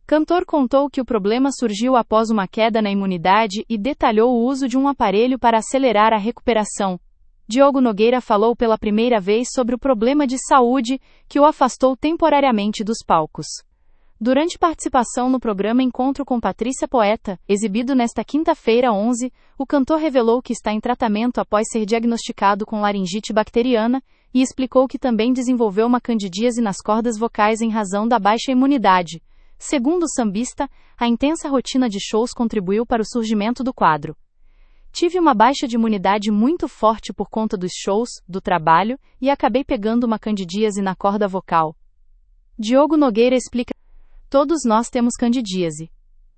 Cantor contou que o problema surgiu após uma queda na imunidade e detalhou o uso de um aparelho para acelerar a recuperação. Diogo Nogueira falou pela primeira vez sobre o problema de saúde que o afastou temporariamente dos palcos. Durante participação no programa Encontro com Patrícia Poeta, exibido nesta quinta-feira 11, o cantor revelou que está em tratamento após ser diagnosticado com laringite bacteriana e explicou que também desenvolveu uma candidíase nas cordas vocais em razão da baixa imunidade. Segundo o sambista, a intensa rotina de shows contribuiu para o surgimento do quadro. Tive uma baixa de imunidade muito forte por conta dos shows, do trabalho, e acabei pegando uma candidíase na corda vocal. Diogo Nogueira explica: todos nós temos candidíase.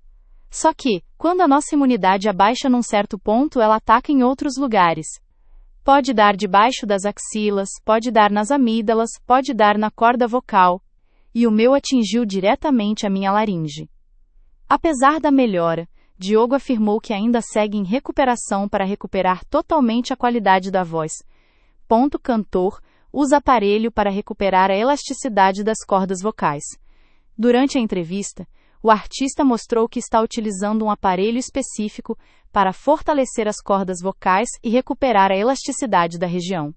Só que, quando a nossa imunidade abaixa num certo ponto, ela ataca em outros lugares. Pode dar debaixo das axilas, pode dar nas amígdalas, pode dar na corda vocal. E o meu atingiu diretamente a minha laringe. Apesar da melhora, Diogo afirmou que ainda segue em recuperação para recuperar totalmente a qualidade da voz. Cantor usa aparelho para recuperar a elasticidade das cordas vocais. Durante a entrevista, o artista mostrou que está utilizando um aparelho específico para fortalecer as cordas vocais e recuperar a elasticidade da região.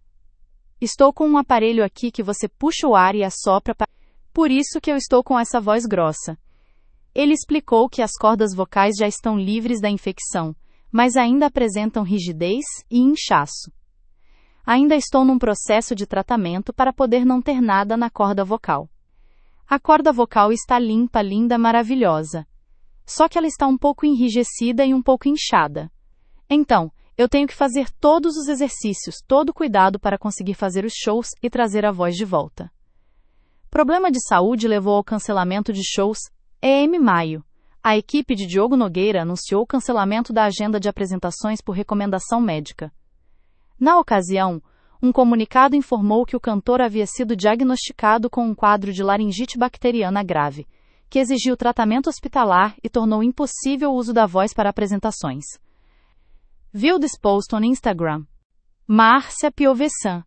Estou com um aparelho aqui que você puxa o ar e assopra para... Por isso que eu estou com essa voz grossa. Ele explicou que as cordas vocais já estão livres da infecção, mas ainda apresentam rigidez e inchaço. Ainda estou num processo de tratamento para poder não ter nada na corda vocal. A corda vocal está limpa, linda, maravilhosa. Só que ela está um pouco enrijecida e um pouco inchada. Então, eu tenho que fazer todos os exercícios, todo cuidado para conseguir fazer os shows e trazer a voz de volta. Problema de saúde levou ao cancelamento de shows. Maio. A equipe de Diogo Nogueira anunciou o cancelamento da agenda de apresentações por recomendação médica. Na ocasião, um comunicado informou que o cantor havia sido diagnosticado com um quadro de laringite bacteriana grave, que exigiu tratamento hospitalar e tornou impossível o uso da voz para apresentações. Viu this post on Instagram. Márcia Piovesan.